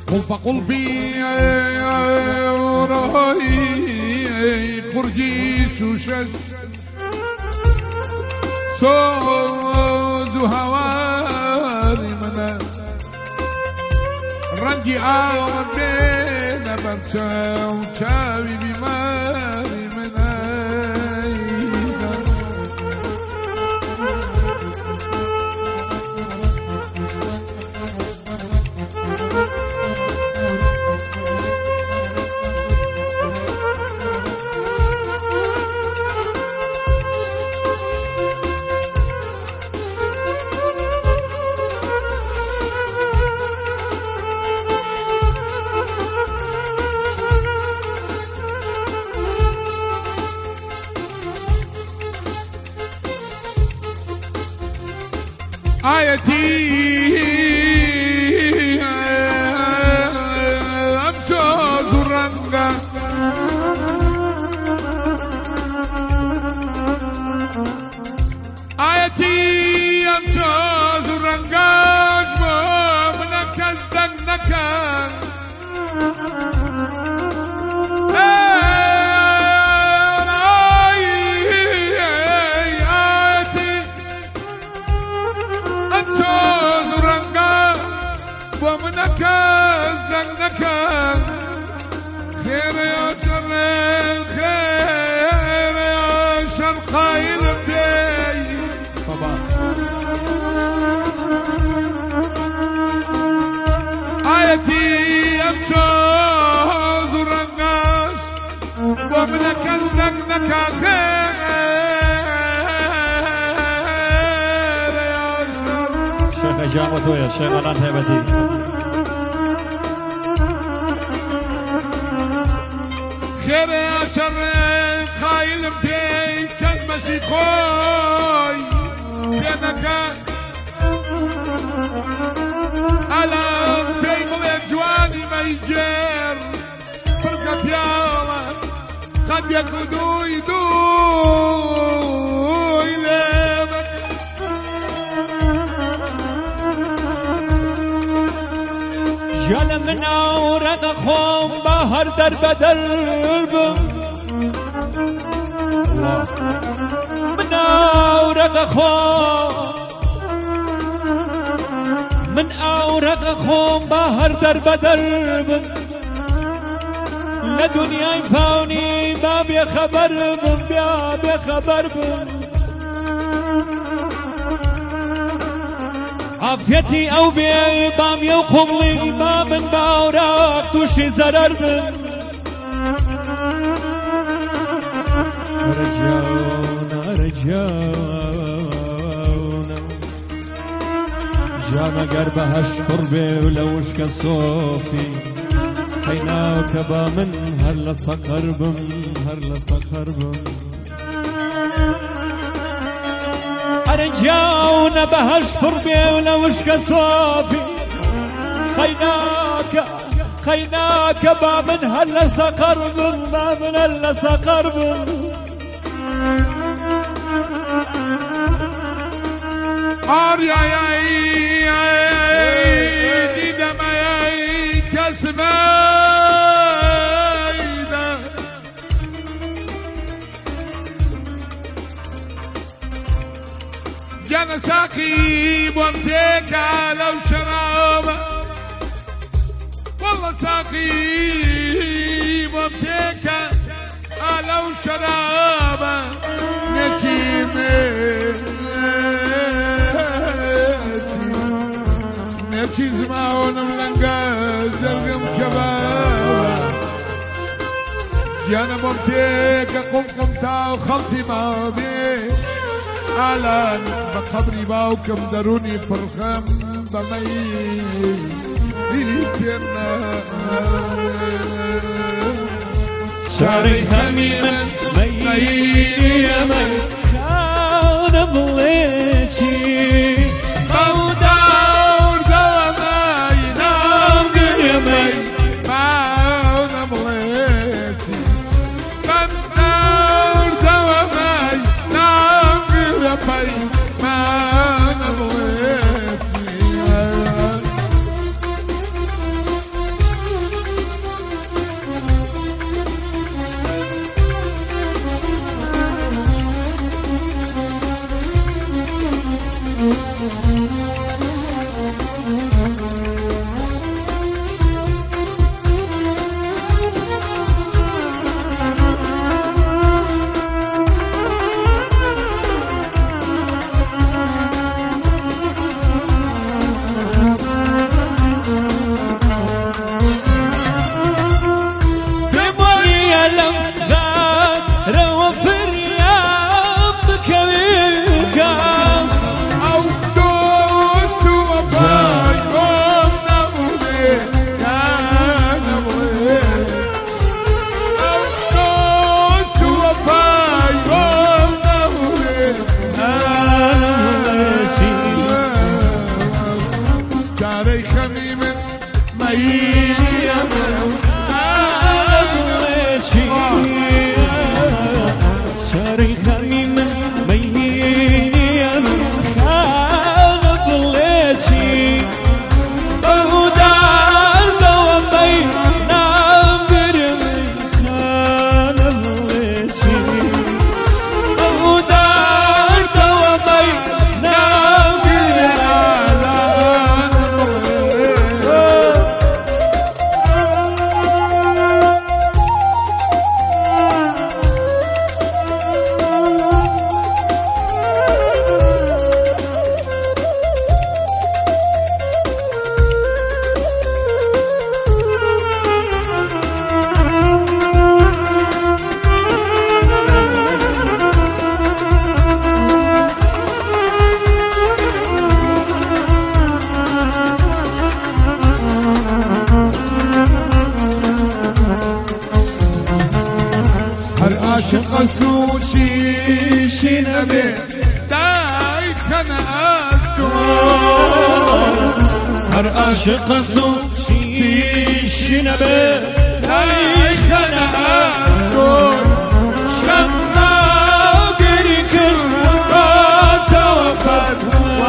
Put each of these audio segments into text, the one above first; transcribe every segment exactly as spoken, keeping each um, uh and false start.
قل فقل في راي قرجي شوشش سوز هواري منا رنجي آوان بينا برشا وشاوي بماري منا آيتي أمشو زرنغا آيتي أمشو زرنغا منك ازدنك ومنك ازدنك خير يا شر خير يا شر خايل بدي صباح آيتي أمشو زرنغاش ومنك ازدنك خير يا شر شيخ إجابته يا شيخ أنا هيبتي خير يا شر خايل بدي كلمة خوي بينك على بين الجواني ما يجير فرقة بياوة قد يكدو يدو يلامك جل من أورق خوم بهر درب درب من أورق خوم من أورق خوم بهر درب درب لدنيا يفاوني ما بيخبر بم بيا بيخبر بم عافيتي أو بي بام يوقبلي ما من باوراك توشي زرر بم رجعونا رجعونا جانا قربها شقربي ولوش كصوفي حينا وكبا من هلا صقر بم هلا صقر بم أرجعونا بهش فربي ولوش كصوفي خيناك خيناك با من هلا صقر بم با من هلا صقر بم آر يا يا ديدم يا كسبايدا جانا ساقي بومتيك لو شرابه والله ساقي بومتيك لو شرابه نجيمي نجي زماون ملنقا زرقم كبابا جانا بومتيك قم قمتا وخلطي ما بي على بقبري باوكم دروني فرخم بمي يكرنا شعري خميما ميلي يا مي خان بليشي دور دوا مي نام قرمي باونا بليشي دور دوا مي نام قرمي باونا بليشي هر عاشق سوشی نبه دایک از تو هر عاشق سوشی نبه دایک از تو شما گری کن با توفت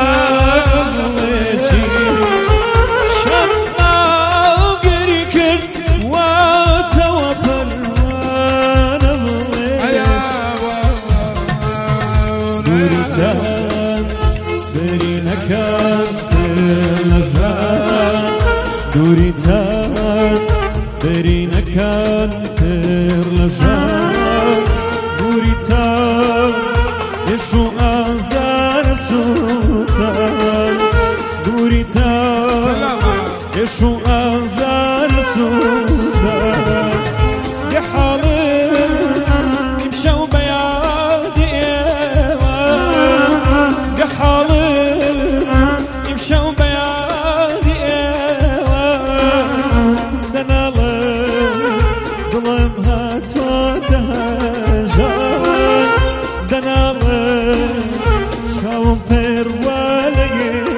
دوریتان بری نکن تر لجان دوریتان یشو آزار سوتان دوریتان یشو آزار سوتان لحالي يمشوا بيادي ايوان لحالي يمشوا بيادي ايوان دنا ظلم هاتوا تهجان دنا شكاوم بير ولقيان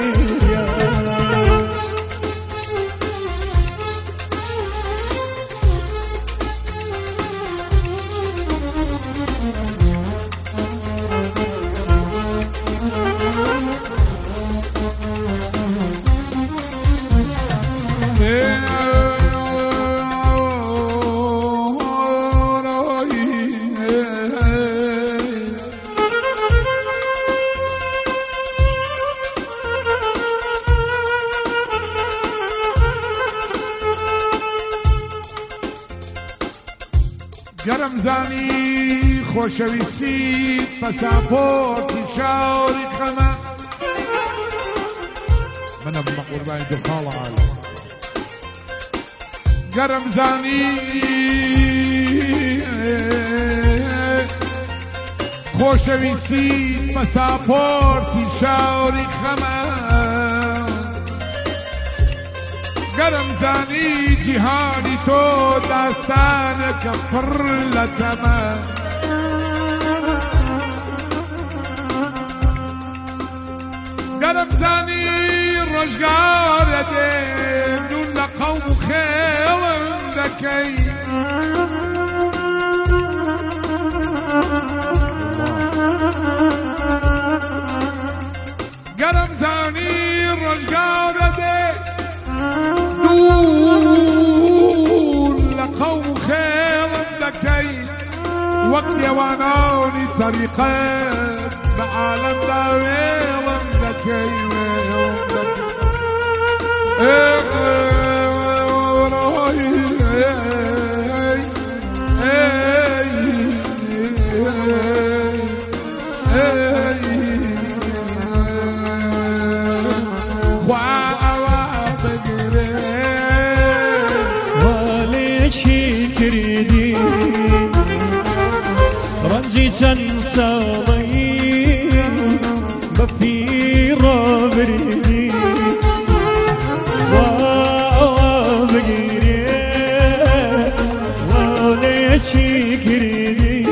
گرم زانی خوشویستی پاسپورتی شاوری خمه منم قربانی دو خاله عالم گرم زانی خوشویستی پاسپورتی شاوری خمه گرم زنی جهانی تو داستان کفر لتمه گرم زنی رجگار دیم دون لقوم خیلم دکی گرم زنی رجگار دیم دون لقوم خير لكي وقت يوانوني طريقة بعالم داويل لكي تنسى ضيق بفيرة بردي وابقيري وليشي كردي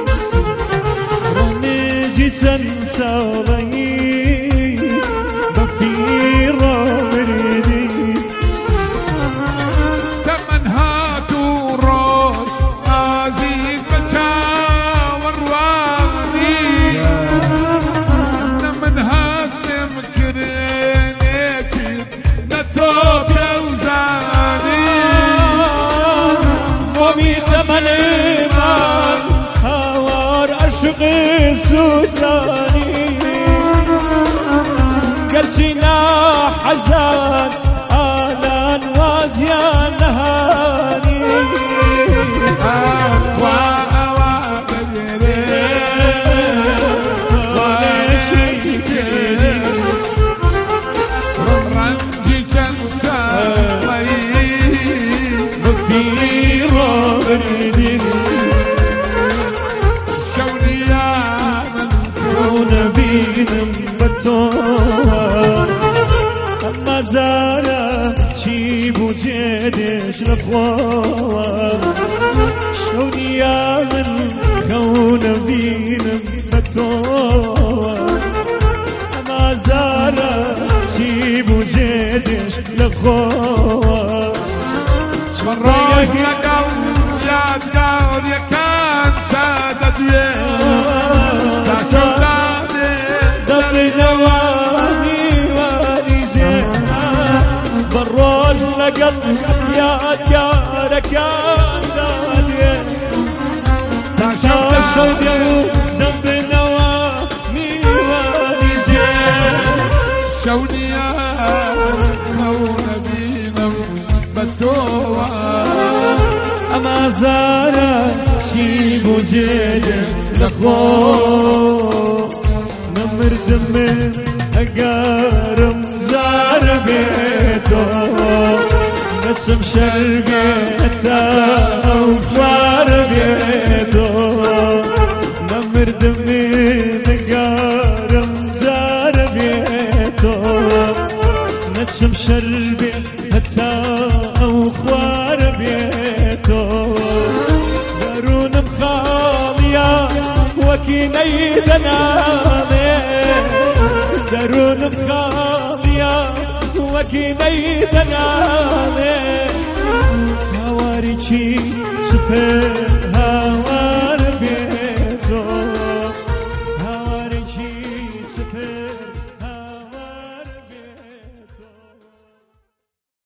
رمجي تنسى ضيق بفيرة بردي تمنها تروش عزيز السوداني قلشنا حزان آلان وازيان نهاني أقوى أوابدري وليشي كري رنجي جنسا طيب في رابردي أما زارة شيب وجدش لفوار شوني يا من لقل يا ديارك يا دادي تاشد يو ذنب نوامي ونزين شوني يا نبينا بدوها أما زارت شيب وجد لخو نمر دمن أقارم زار بيتو نسم شرقتا وفار بيتو نمر دمن أقارم زار بيتو نسم شرقتا وفار بيتو دارون مخاليا وكيني دنامي دارون مخاليا وكيني دنامي هواريكي سفر